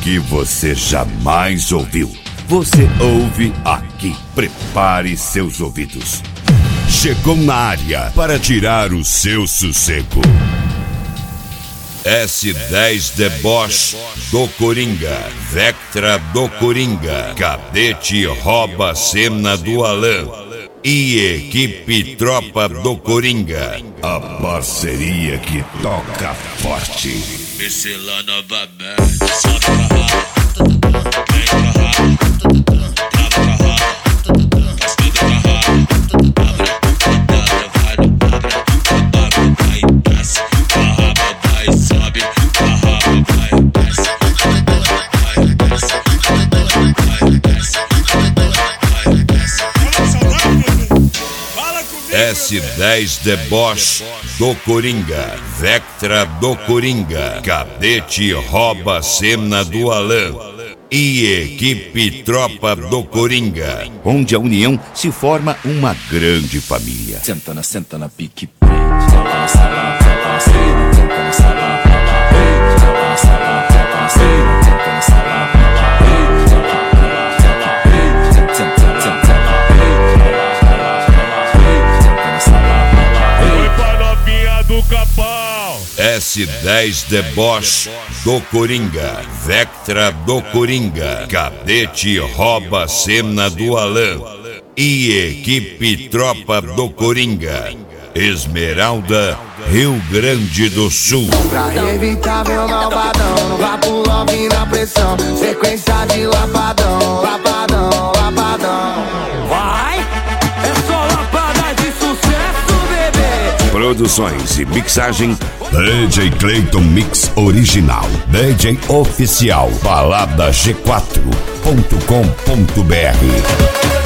que você jamais ouviu. Você ouve aqui. Prepare seus ouvidos. Chegou na área para tirar o seu sossego. S10 Deboche do Coringa, Vectra do Coringa, Cadete rouba a cena do Alan e equipe Tropa do Coringa. A parceria que toca forte. Esse lá novamente, sobe pra rabo, vem pra rabo, trava pra rabo, cascuda pra rabo, abre a putada, vai no abre, vai e desce, pra rabo, vai e sobe, pra rabo, vai e desce, vai e desce, vai e desce, vai e desce. S10 Deboche do Coringa, Vectra do Coringa, Cadete rouba a cena do Alan e equipe Tropa do Coringa, onde a união se forma uma grande família. Senta na pique prende, senta na sala, senta na cena, senta na sala, senta na sala, senta na cena, senta na sala, S10 Deboche do Coringa, Vectra do Coringa, Cadete rouba a cena do Alan e equipe Tropa do Coringa, Esmeralda, Rio Grande do Sul. Pra evitar meu malvadão, não vá pro love na pressão, sequência de lapadão, lapadão, lapadão. Vai, é só lapada de sucesso, bebê. Produções e mixagem DJ Clayton Mix Original, DJ Oficial, balada G4.com.br.